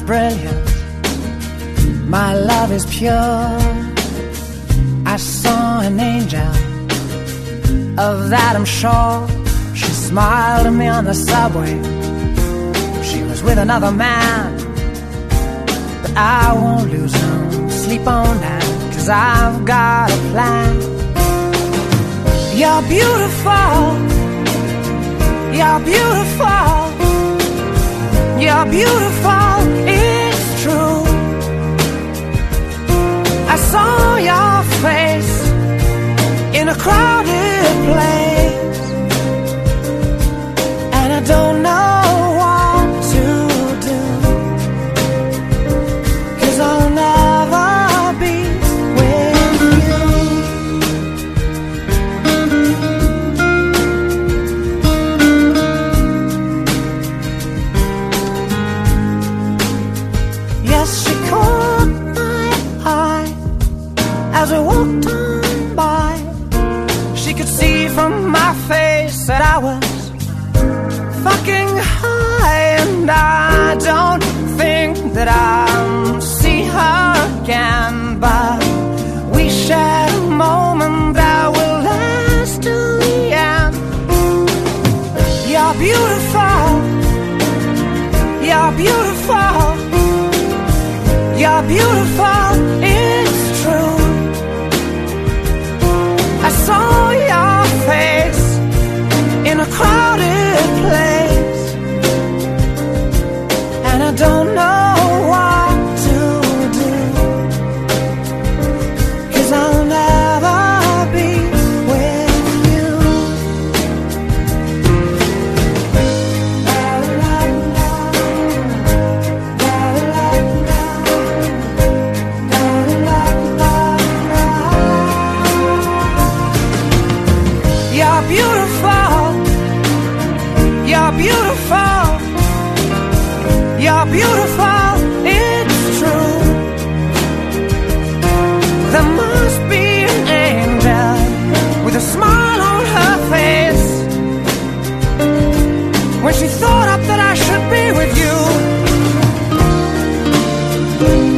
brilliant, my love is pure. I saw an angel, of that I'm sure. She smiled at me on the subway. She was with another man, but I won't lose no sleep on that, 'cause I've got a plan. You're beautiful, you're beautiful, you're beautiful, it's true. I saw your face in a crowded place, and I don't know what to do, 'cause I'll never be with you. Yes, she caught my eye as we walked on by. She could see from my face that I was fucking high, and I don't think that I'll see her again, but we shared a moment that will last till the end. You're beautiful, you're beautiful, you're beautiful, it's true. I saw your face in a crowded place, and I don't know what to do, 'cause I'll never be with you. You're beautiful, you're beautiful, you're beautiful, it's true. There must be an angel with a smile on her face when she thought up that I should be with you.